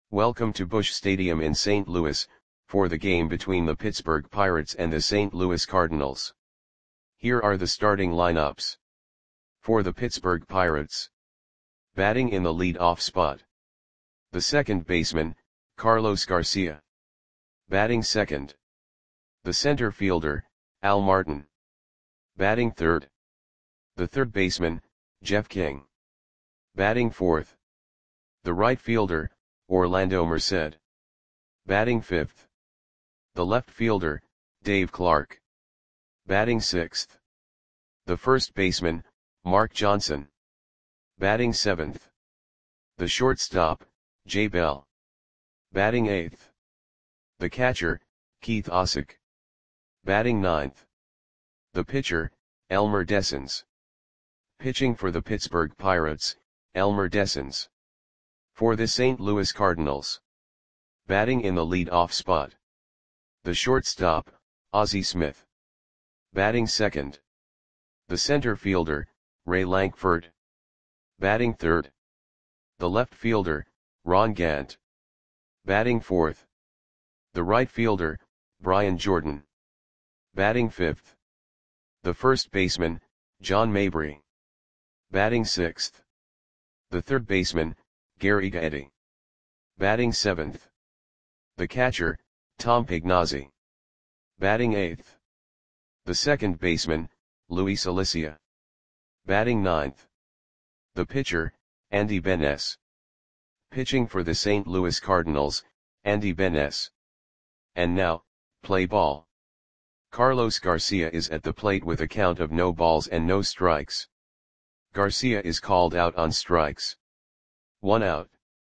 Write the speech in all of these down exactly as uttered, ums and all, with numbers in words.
Welcome to Busch Stadium in Saint Louis, for the game between the Pittsburgh Pirates and the Saint Louis Cardinals. Here are the starting lineups. For the Pittsburgh Pirates. Batting in the lead-off spot. The second baseman, Carlos Garcia. Batting second. The center fielder, Al Martin. Batting third. The third baseman, Jeff King. Batting fourth. The right fielder, Orlando Merced. Batting fifth. The left fielder, Dave Clark. Batting sixth. The first baseman, Mark Johnson. Batting seventh. The shortstop, Jay Bell. Batting eighth. The catcher, Keith Osick. Batting ninth. The pitcher, Elmer Dessens. Pitching for the Pittsburgh Pirates, Elmer Dessens. For the Saint Louis Cardinals. Batting in the lead-off spot. The shortstop, Ozzie Smith. Batting second. The center fielder, Ray Lankford. Batting third. The left fielder, Ron Gant. Batting fourth. The right fielder, Brian Jordan. Batting fifth. The first baseman, John Mabry. Batting sixth. The third baseman, Gary Gaetti. Batting seventh. The catcher, Tom Pignazzi. Batting eighth. The second baseman, Luis Alicia. Batting ninth. The pitcher, Andy Benes. Pitching for the Saint Louis Cardinals, Andy Benes. And now, play ball. Carlos Garcia is at the plate with a count of no balls and no strikes. Garcia is called out on strikes. One out.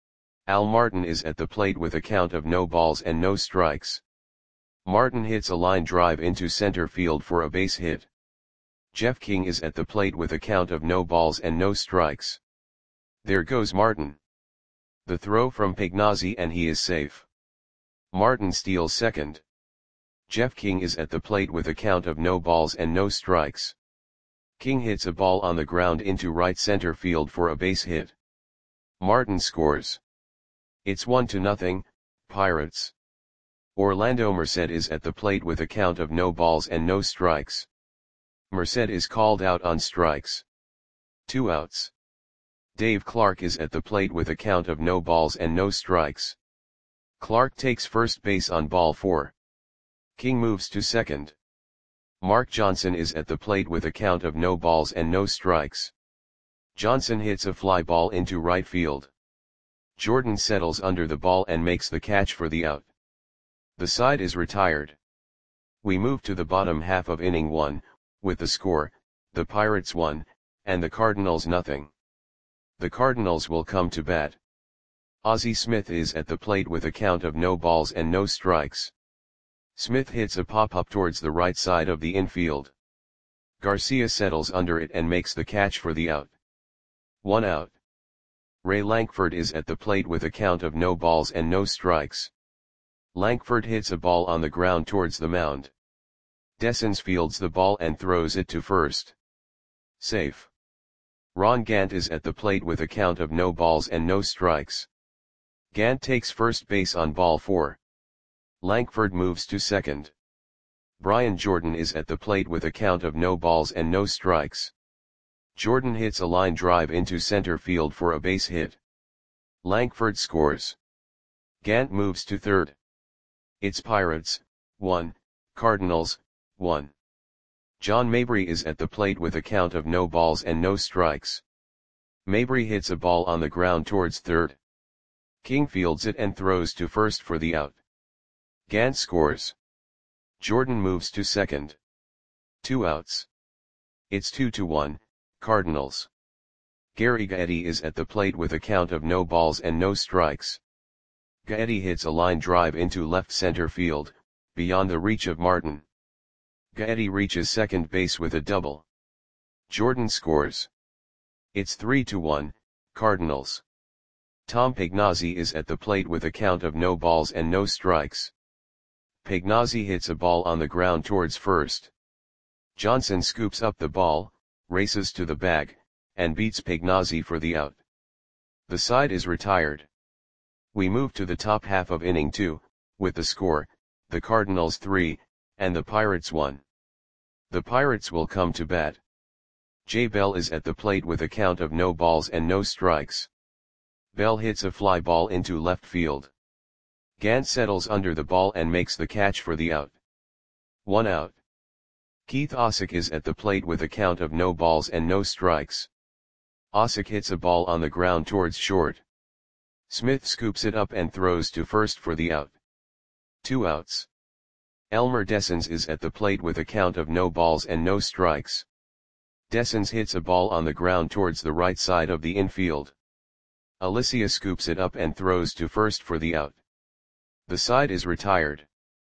Al Martin is at the plate with a count of no balls and no strikes. Martin hits a line drive into center field for a base hit. Jeff King is at the plate with a count of no balls and no strikes. There goes Martin. The throw from Pignazzi and he is safe. Martin steals second. Jeff King is at the plate with a count of no balls and no strikes. King hits a ball on the ground into right center field for a base hit. Martin scores. It's one to nothing, Pirates. Orlando Merced is at the plate with a count of no balls and no strikes. Merced is called out on strikes. Two outs. Dave Clark is at the plate with a count of no balls and no strikes. Clark takes first base on ball four. King moves to second. Mark Johnson is at the plate with a count of no balls and no strikes. Johnson hits a fly ball into right field. Jordan settles under the ball and makes the catch for the out. The side is retired. We move to the bottom half of inning one, with the score, the Pirates one, and the Cardinals nothing. The Cardinals will come to bat. Ozzie Smith is at the plate with a count of no balls and no strikes. Smith hits a pop-up towards the right side of the infield. Garcia settles under it and makes the catch for the out. One out. Ray Lankford is at the plate with a count of no balls and no strikes. Lankford hits a ball on the ground towards the mound. Dessens fields the ball and throws it to first. Safe. Ron Gant is at the plate with a count of no balls and no strikes. Gant takes first base on ball four. Lankford moves to second. Brian Jordan is at the plate with a count of no balls and no strikes. Jordan hits a line drive into center field for a base hit. Lankford scores. Gant moves to third. It's Pirates, one, Cardinals, one. John Mabry is at the plate with a count of no balls and no strikes. Mabry hits a ball on the ground towards third. King fields it and throws to first for the out. Gant scores. Jordan moves to second. Two outs. It's two to one, Cardinals. Gary Gaetti is at the plate with a count of no balls and no strikes. Gaetti hits a line drive into left center field, beyond the reach of Martin. Gaetti reaches second base with a double. Jordan scores. It's three to one, Cardinals. Tom Pignazzi is at the plate with a count of no balls and no strikes. Pignazzi hits a ball on the ground towards first. Johnson scoops up the ball, races to the bag, and beats Pignazzi for the out. The side is retired. We move to the top half of inning two, with the score, the Cardinals three, and the Pirates one. The Pirates will come to bat. Jay Bell is at the plate with a count of no balls and no strikes. Bell hits a fly ball into left field. Gant settles under the ball and makes the catch for the out. One out. Keith Osick is at the plate with a count of no balls and no strikes. Osick hits a ball on the ground towards short. Smith scoops it up and throws to first for the out. Two outs. Elmer Dessens is at the plate with a count of no balls and no strikes. Dessens hits a ball on the ground towards the right side of the infield. Alicia scoops it up and throws to first for the out. The side is retired.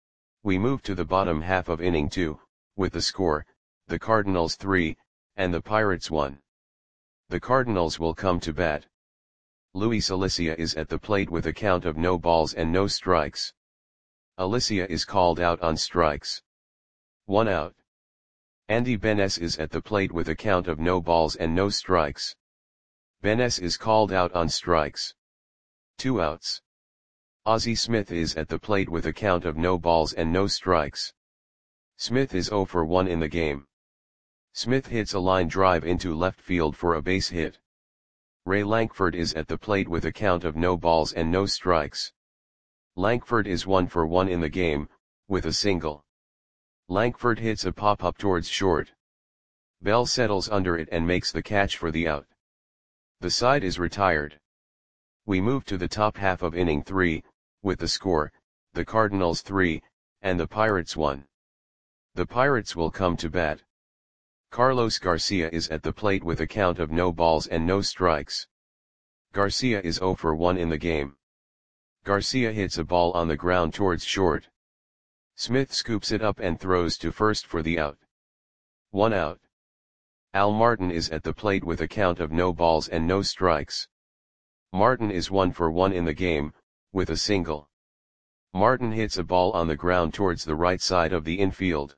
We move to the bottom half of inning two, with the score, the Cardinals three, and the Pirates one. The Cardinals will come to bat. Luis Alicia is at the plate with a count of no balls and no strikes. Alicia is called out on strikes. One out. Andy Benes is at the plate with a count of no balls and no strikes. Benes is called out on strikes. Two outs. Ozzie Smith is at the plate with a count of no balls and no strikes. Smith is zero for one in the game. Smith hits a line drive into left field for a base hit. Ray Lankford is at the plate with a count of no balls and no strikes. Lankford is one for one in the game, with a single. Lankford hits a pop-up towards short. Bell settles under it and makes the catch for the out. The side is retired. We move to the top half of inning three, with the score, the Cardinals three, and the Pirates one. The Pirates will come to bat. Carlos Garcia is at the plate with a count of no balls and no strikes. Garcia is zero for one in the game. Garcia hits a ball on the ground towards short. Smith scoops it up and throws to first for the out. One out. Al Martin is at the plate with a count of no balls and no strikes. Martin is one for one in the game, with a single. Martin hits a ball on the ground towards the right side of the infield.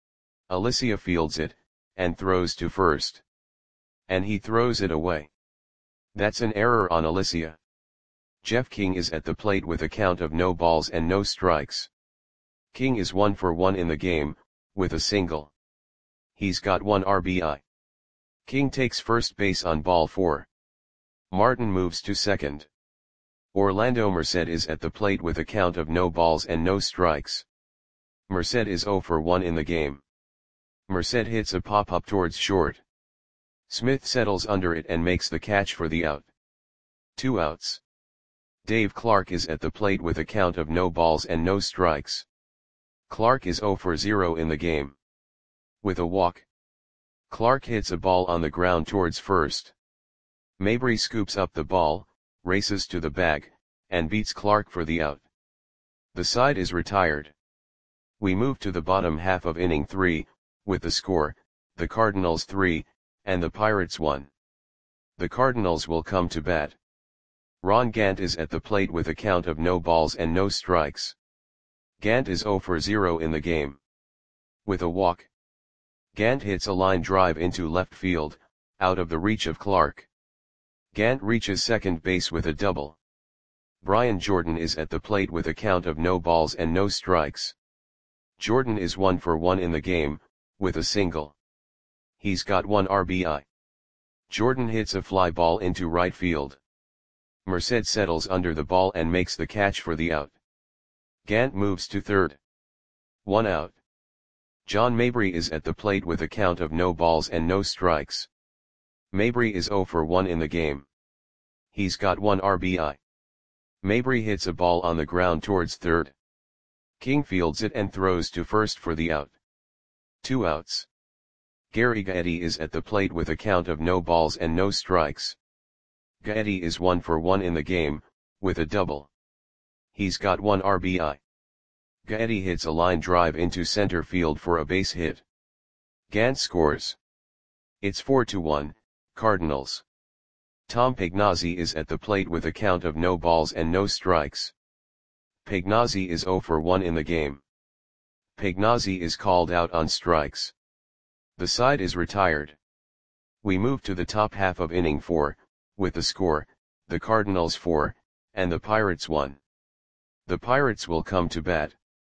Alicia fields it, and throws to first. And he throws it away. That's an error on Alicia. Jeff King is at the plate with a count of no balls and no strikes. King is one for one in the game, with a single. He's got one R B I. King takes first base on ball four. Martin moves to second. Orlando Merced is at the plate with a count of no balls and no strikes. Merced is zero for one in the game. Merced hits a pop-up towards short. Smith settles under it and makes the catch for the out. Two outs. Dave Clark is at the plate with a count of no balls and no strikes. Clark is zero for zero in the game. With a walk. Clark hits a ball on the ground towards first. Mabry scoops up the ball, races to the bag, and beats Clark for the out. The side is retired. We move to the bottom half of inning three, with the score, the Cardinals three, and the Pirates one. The Cardinals will come to bat. Ron Gant is at the plate with a count of no balls and no strikes. Gant is zero for zero in the game. With a walk. Gant hits a line drive into left field, out of the reach of Clark. Gant reaches second base with a double. Brian Jordan is at the plate with a count of no balls and no strikes. Jordan is one for one in the game, with a single. He's got one R B I. Jordan hits a fly ball into right field. Merced settles under the ball and makes the catch for the out. Gant moves to third. One out. John Mabry is at the plate with a count of no balls and no strikes. Mabry is zero for one in the game. He's got one R B I. Mabry hits a ball on the ground towards third. King fields it and throws to first for the out. Two outs. Gary Gaetti is at the plate with a count of no balls and no strikes. Gaetti is one for one in the game, with a double. He's got one R B I. Gaetti hits a line drive into center field for a base hit. Gant scores. It's four to one, Cardinals. Tom Pagnozzi is at the plate with a count of no balls and no strikes. Pagnozzi is zero for one in the game. Pagnozzi is called out on strikes. The side is retired. We move to the top half of inning four, with the score, the Cardinals four, and the Pirates one. The Pirates will come to bat.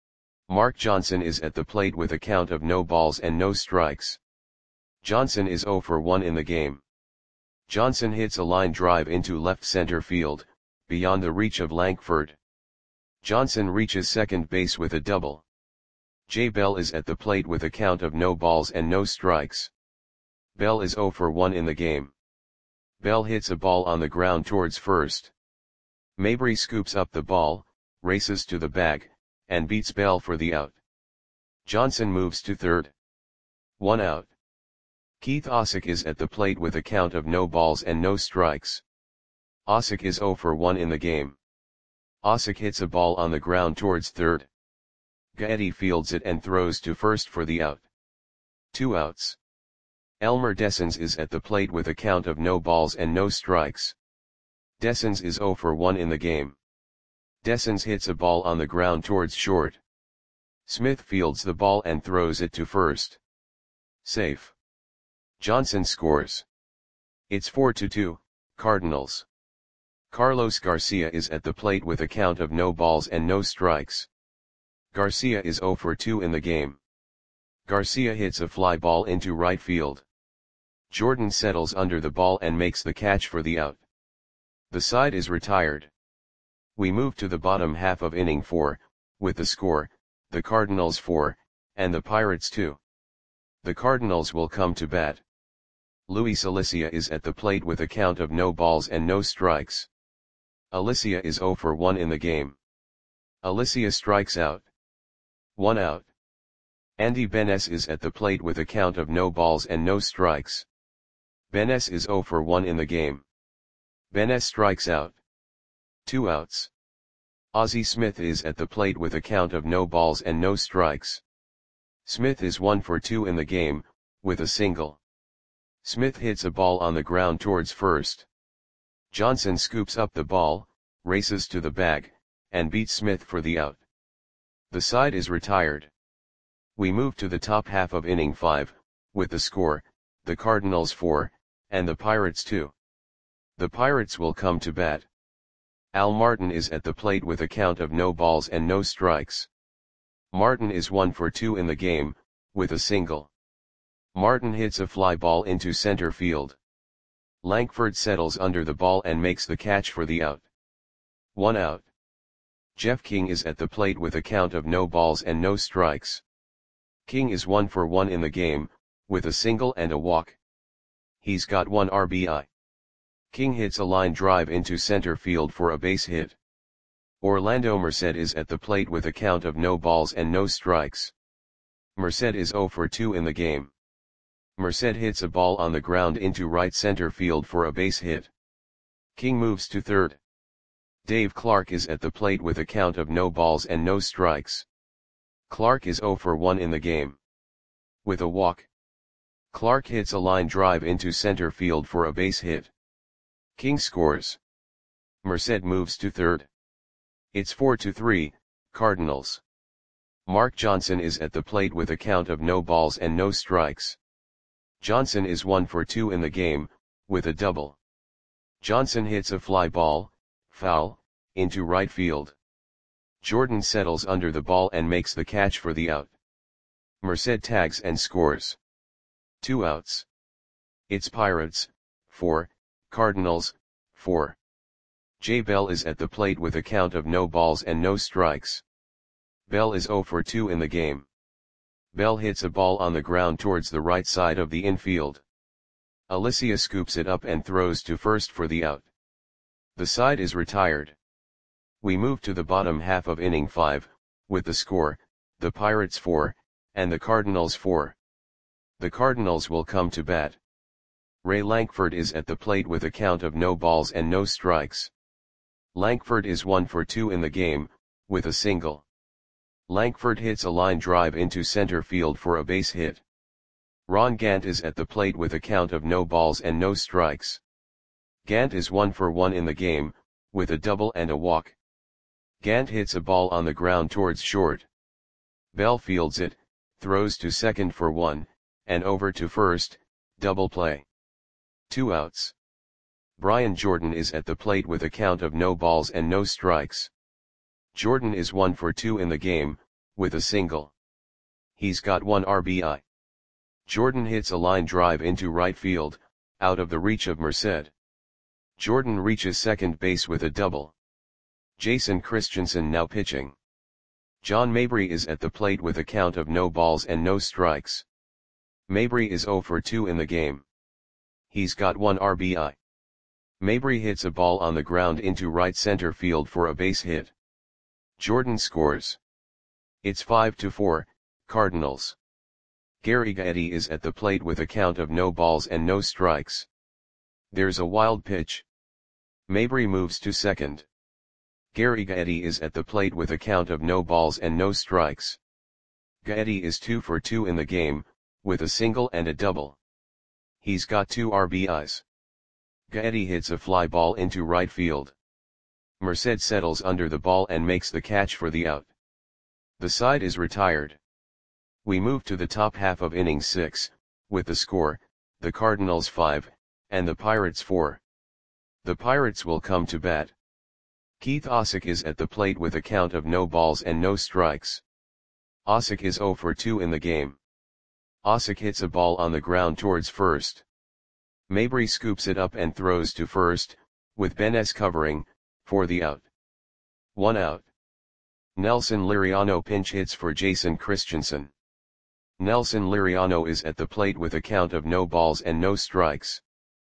Mark Johnson is at the plate with a count of no balls and no strikes. Johnson is oh for one in the game. Johnson hits a line drive into left center field, beyond the reach of Langford. Johnson reaches second base with a double. Jay Bell is at the plate with a count of no balls and no strikes. Bell is oh for one in the game. Bell hits a ball on the ground towards first. Mabry scoops up the ball, races to the bag, and beats Bell for the out. Johnson moves to third. One out. Keith Osick is at the plate with a count of no balls and no strikes. Osick is oh for one in the game. Osick hits a ball on the ground towards third. Gaetti fields it and throws to first for the out. Two outs. Elmer Dessens is at the plate with a count of no balls and no strikes. Dessens is oh for one in the game. Dessens hits a ball on the ground towards short. Smith fields the ball and throws it to first. Safe. Johnson scores. It's four to two, Cardinals. Carlos Garcia is at the plate with a count of no balls and no strikes. Garcia is oh for two in the game. Garcia hits a fly ball into right field. Jordan settles under the ball and makes the catch for the out. The side is retired. We move to the bottom half of inning four, with the score, the Cardinals four, and the Pirates two. The Cardinals will come to bat. Luis Alicia is at the plate with a count of no balls and no strikes. Alicia is oh for one in the game. Alicia strikes out. One out. Andy Benes is at the plate with a count of no balls and no strikes. Benes is oh for one in the game. Benes strikes out. Two outs. Ozzie Smith is at the plate with a count of no balls and no strikes. Smith is one for two in the game, with a single. Smith hits a ball on the ground towards first. Johnson scoops up the ball, races to the bag, and beats Smith for the out. The side is retired. We move to the top half of inning five, with the score, the Cardinals four, and the Pirates two. The Pirates will come to bat. Al Martin is at the plate with a count of no balls and no strikes. Martin is one for two in the game, with a single. Martin hits a fly ball into center field. Langford settles under the ball and makes the catch for the out. One out. Jeff King is at the plate with a count of no balls and no strikes. King is one for one in the game, with a single and a walk. He's got one R B I. King hits a line drive into center field for a base hit. Orlando Merced is at the plate with a count of no balls and no strikes. Merced is oh for two in the game. Merced hits a ball on the ground into right center field for a base hit. King moves to third. Dave Clark is at the plate with a count of no balls and no strikes. Clark is oh for one in the game. With a walk. Clark hits a line drive into center field for a base hit. King scores. Merced moves to third. It's four to three, Cardinals. Mark Johnson is at the plate with a count of no balls and no strikes. Johnson is one for two in the game, with a double. Johnson hits a fly ball, foul, into right field. Jordan settles under the ball and makes the catch for the out. Merced tags and scores. Two outs. It's Pirates, four, Cardinals, four. Jay Bell is at the plate with a count of no balls and no strikes. Bell is oh for two in the game. Bell hits a ball on the ground towards the right side of the infield. Alicia scoops it up and throws to first for the out. The side is retired. We move to the bottom half of inning five, with the score, the Pirates four, and the Cardinals four. The Cardinals will come to bat. Ray Lankford is at the plate with a count of no balls and no strikes. Lankford is one for two in the game, with a single. Lankford hits a line drive into center field for a base hit. Ron Gant is at the plate with a count of no balls and no strikes. Gant is one for one in the game, with a double and a walk. Gant hits a ball on the ground towards short. Bell fields it, throws to second for one, and over to first, double play. Two outs. Brian Jordan is at the plate with a count of no balls and no strikes. Jordan is one for two in the game, with a single. He's got one R B I. Jordan hits a line drive into right field, out of the reach of Merced. Jordan reaches second base with a double. Jason Christensen now pitching. John Mabry is at the plate with a count of no balls and no strikes. Mabry is zero for two in the game. He's got one R B I. Mabry hits a ball on the ground into right center field for a base hit. Jordan scores. It's five to four, Cardinals. Gary Gaetti is at the plate with a count of no balls and no strikes. There's a wild pitch. Mabry moves to second. Gary Gaetti is at the plate with a count of no balls and no strikes. Gaetti is two for two in the game, with a single and a double. He's got two R B Is. Gaetti hits a fly ball into right field. Merced settles under the ball and makes the catch for the out. The side is retired. We move to the top half of inning six, with the score, the Cardinals five, and the Pirates four. The Pirates will come to bat. Keith Osick is at the plate with a count of no balls and no strikes. Osick is zero for two in the game. Osick hits a ball on the ground towards first. Mabry scoops it up and throws to first, with Benes covering, for the out. One out. Nelson Liriano pinch hits for Jason Christensen. Nelson Liriano is at the plate with a count of no balls and no strikes.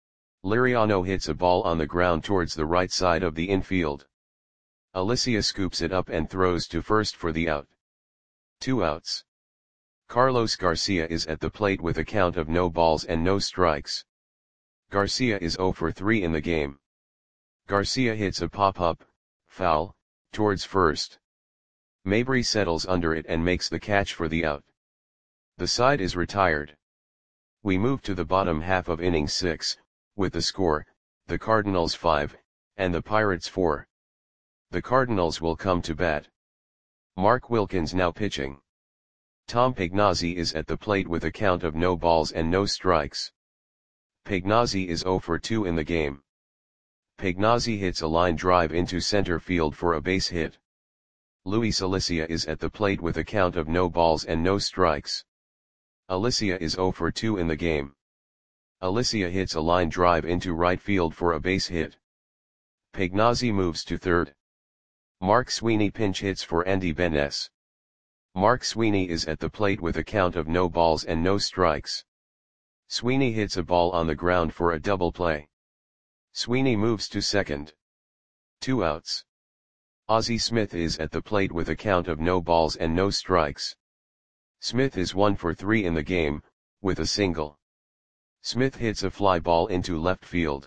Liriano hits a ball on the ground towards the right side of the infield. Alicia scoops it up and throws to first for the out. Two outs. Carlos Garcia is at the plate with a count of no balls and no strikes. Garcia is zero for three in the game. Garcia hits a pop-up, foul, towards first. Mabry settles under it and makes the catch for the out. The side is retired. We move to the bottom half of inning six, with the score, the Cardinals five, and the Pirates four. The Cardinals will come to bat. Mark Wilkins now pitching. Tom Pagnozzi is at the plate with a count of no balls and no strikes. Pagnozzi is zero for two in the game. Pagnozzi hits a line drive into center field for a base hit. Luis Alicia is at the plate with a count of no balls and no strikes. Alicia is zero for two in the game. Alicia hits a line drive into right field for a base hit. Pagnozzi moves to third. Mark Sweeney pinch hits for Andy Benes. Mark Sweeney is at the plate with a count of no balls and no strikes. Sweeney hits a ball on the ground for a double play. Sweeney moves to second. Two outs. Ozzie Smith is at the plate with a count of no balls and no strikes. Smith is one for three in the game, with a single. Smith hits a fly ball into left field.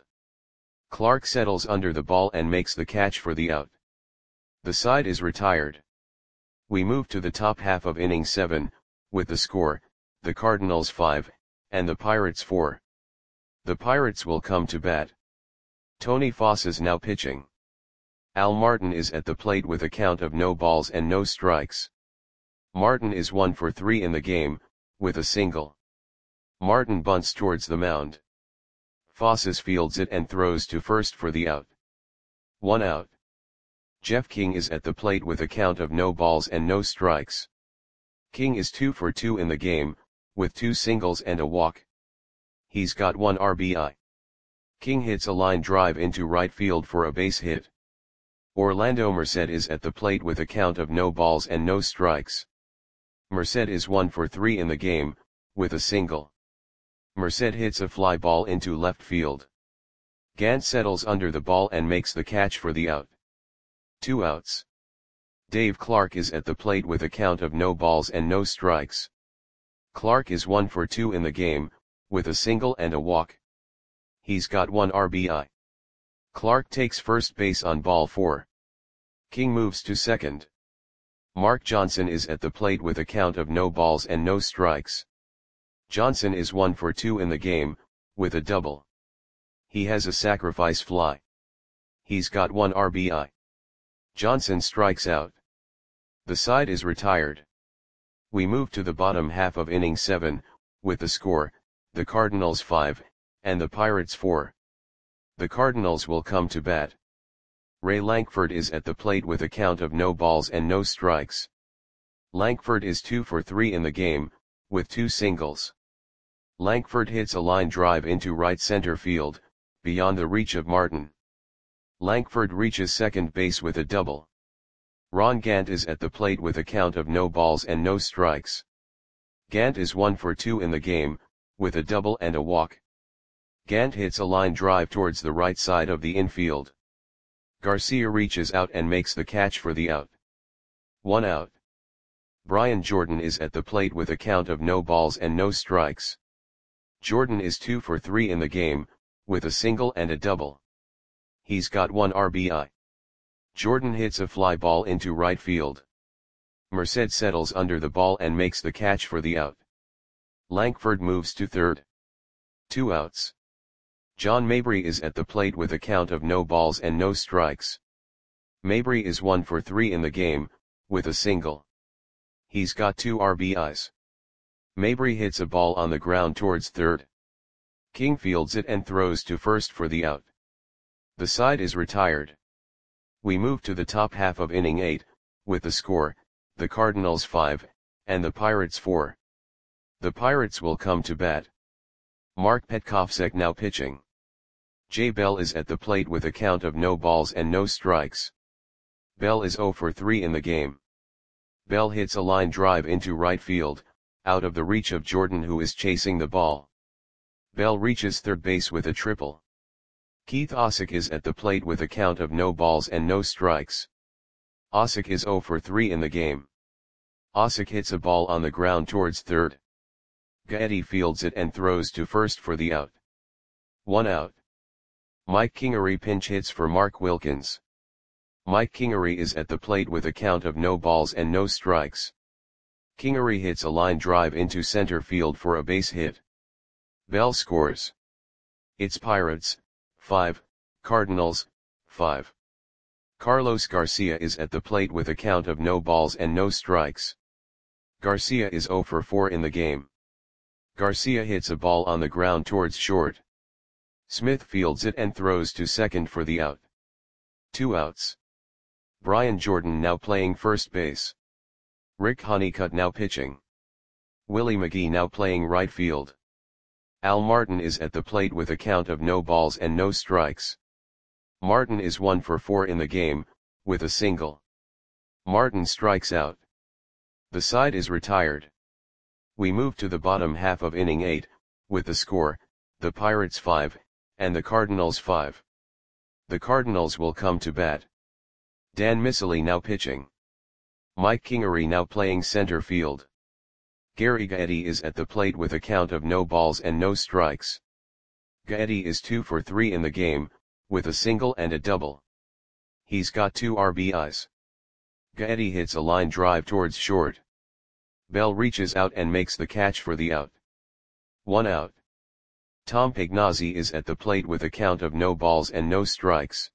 Clark settles under the ball and makes the catch for the out. The side is retired. We move to the top half of inning seven, with the score, the Cardinals five, and the Pirates four. The Pirates will come to bat. Tony Foss is now pitching. Al Martin is at the plate with a count of no balls and no strikes. Martin is one for three in the game, with a single. Martin bunts towards the mound. Foss fields it and throws to first for the out. One out. Jeff King is at the plate with a count of no balls and no strikes. King is two for two in the game, with two singles and a walk. He's got one R B I. King hits a line drive into right field for a base hit. Orlando Merced is at the plate with a count of no balls and no strikes. Merced is one for three in the game, with a single. Merced hits a fly ball into left field. Gant settles under the ball and makes the catch for the out. Two outs. Dave Clark is at the plate with a count of no balls and no strikes. Clark is one for two in the game, with a single and a walk. He's got one R B I. Clark takes first base on ball four. King moves to second. Mark Johnson is at the plate with a count of no balls and no strikes. Johnson is one for two in the game, with a double. He has a sacrifice fly. He's got one R B I. Johnson strikes out. The side is retired. We move to the bottom half of inning seven, with the score, the Cardinals five, and the Pirates four. The Cardinals will come to bat. Ray Lankford is at the plate with a count of no balls and no strikes. Lankford is two for three in the game, with two singles. Lankford hits a line drive into right center field, beyond the reach of Martin. Lankford reaches second base with a double. Ron Gant is at the plate with a count of no balls and no strikes. Gant is one for two in the game, with a double and a walk. Gant hits a line drive towards the right side of the infield. Garcia reaches out and makes the catch for the out. One out. Brian Jordan is at the plate with a count of no balls and no strikes. Jordan is two for three in the game, with a single and a double. He's got one R B I. Jordan hits a fly ball into right field. Merced settles under the ball and makes the catch for the out. Lankford moves to third. Two outs. John Mabry is at the plate with a count of no balls and no strikes. Mabry is one for three in the game, with a single. He's got two R B Is. Mabry hits a ball on the ground towards third. King fields it and throws to first for the out. The side is retired. We move to the top half of inning eight, with the score, the Cardinals five, and the Pirates four. The Pirates will come to bat. Mark Petkovsek now pitching. Jay Bell is at the plate with a count of no balls and no strikes. Bell is zero for three in the game. Bell hits a line drive into right field, out of the reach of Jordan, who is chasing the ball. Bell reaches third base with a triple. Keith Osick is at the plate with a count of no balls and no strikes. Osick is zero for three in the game. Osick hits a ball on the ground towards third. Gaetti fields it and throws to first for the out. One out. Mike Kingery pinch hits for Mark Wilkins. Mike Kingery is at the plate with a count of no balls and no strikes. Kingery hits a line drive into center field for a base hit. Bell scores. It's Pirates, five, Cardinals, five. Carlos Garcia is at the plate with a count of no balls and no strikes. Garcia is zero for four in the game. Garcia hits a ball on the ground towards short. Smith fields it and throws to second for the out. Two outs. Brian Jordan now playing first base. Rick Honeycutt now pitching. Willie McGee now playing right field. Al Martin is at the plate with a count of no balls and no strikes. Martin is one for four in the game, with a single. Martin strikes out. The side is retired. We move to the bottom half of inning eight, with the score, the Pirates five, and the Cardinals five. The Cardinals will come to bat. Dan Miceli now pitching. Mike Kingery now playing center field. Gary Gaetti is at the plate with a count of no balls and no strikes. Gaetti is two for three in the game, with a single and a double. He's got two R B Is. Gaetti hits a line drive towards short. Bell reaches out and makes the catch for the out. One out. Tom Pagnozzi is at the plate with a count of no balls and no strikes.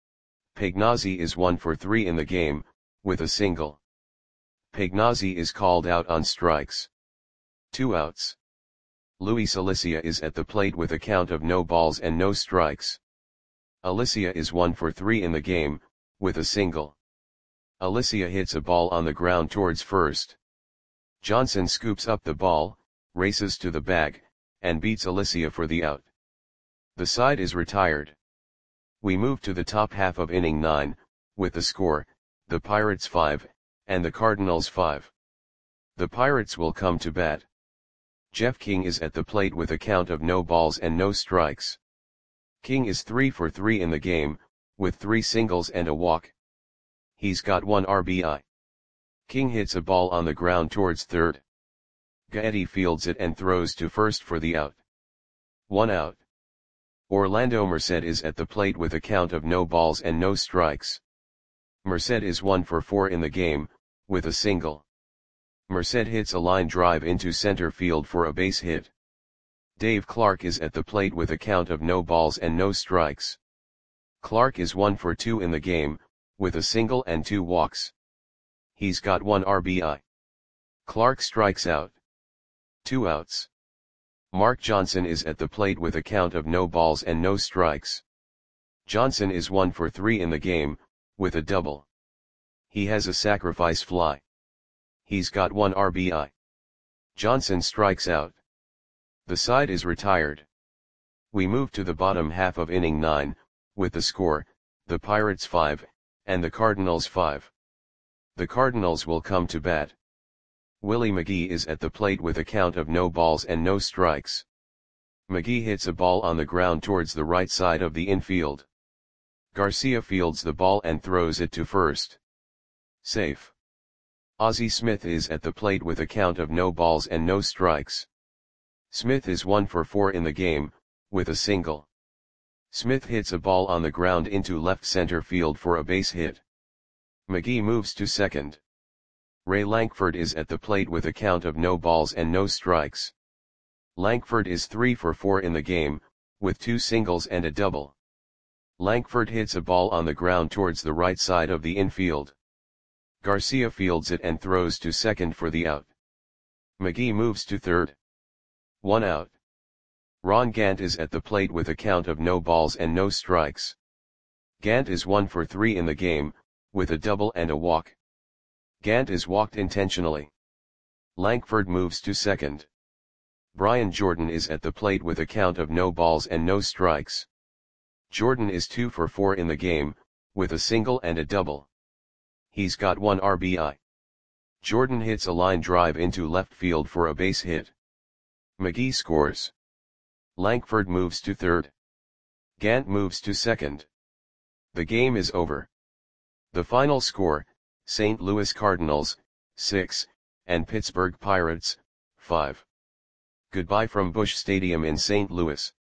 Pagnozzi is one for three in the game, with a single. Pagnozzi is called out on strikes. Two outs. Luis Alicia is at the plate with a count of no balls and no strikes. Alicia is one for three in the game, with a single. Alicia hits a ball on the ground towards first. Johnson scoops up the ball, races to the bag, and beats Alicia for the out. The side is retired. We move to the top half of inning nine, with the score, the Pirates five, and the Cardinals five. The Pirates will come to bat. Jeff King is at the plate with a count of no balls and no strikes. King is three for three in the game, with three singles and a walk. He's got one R B I. King hits a ball on the ground towards third. Gaetti fields it and throws to first for the out. One out. Orlando Merced is at the plate with a count of no balls and no strikes. Merced is one for four in the game, with a single. Merced hits a line drive into center field for a base hit. Dave Clark is at the plate with a count of no balls and no strikes. Clark is one for two in the game, with a single and two walks. He's got one R B I. Clark strikes out. Two outs. Mark Johnson is at the plate with a count of no balls and no strikes. Johnson is one for three in the game, with a double. He has a sacrifice fly. He's got one R B I. Johnson strikes out. The side is retired. We move to the bottom half of inning nine, with the score, the Pirates five, and the Cardinals five. The Cardinals will come to bat. Willie McGee is at the plate with a count of no balls and no strikes. McGee hits a ball on the ground towards the right side of the infield. Garcia fields the ball and throws it to first. Safe. Ozzie Smith is at the plate with a count of no balls and no strikes. Smith is one for four in the game, with a single. Smith hits a ball on the ground into left center field for a base hit. McGee moves to second. Ray Lankford is at the plate with a count of no balls and no strikes. Lankford is three for four in the game, with two singles and a double. Lankford hits a ball on the ground towards the right side of the infield. Garcia fields it and throws to second for the out. McGee moves to third. One out. Ron Gant is at the plate with a count of no balls and no strikes. Gant is one for three in the game, with a double and a walk. Gant is walked intentionally. Lankford moves to second. Brian Jordan is at the plate with a count of no balls and no strikes. Jordan is two for four in the game, with a single and a double. He's got one R B I. Jordan hits a line drive into left field for a base hit. McGee scores. Lankford moves to third. Gant moves to second. The game is over. The final score, Saint Louis Cardinals, six, and Pittsburgh Pirates, five. Goodbye from Busch Stadium in Saint Louis.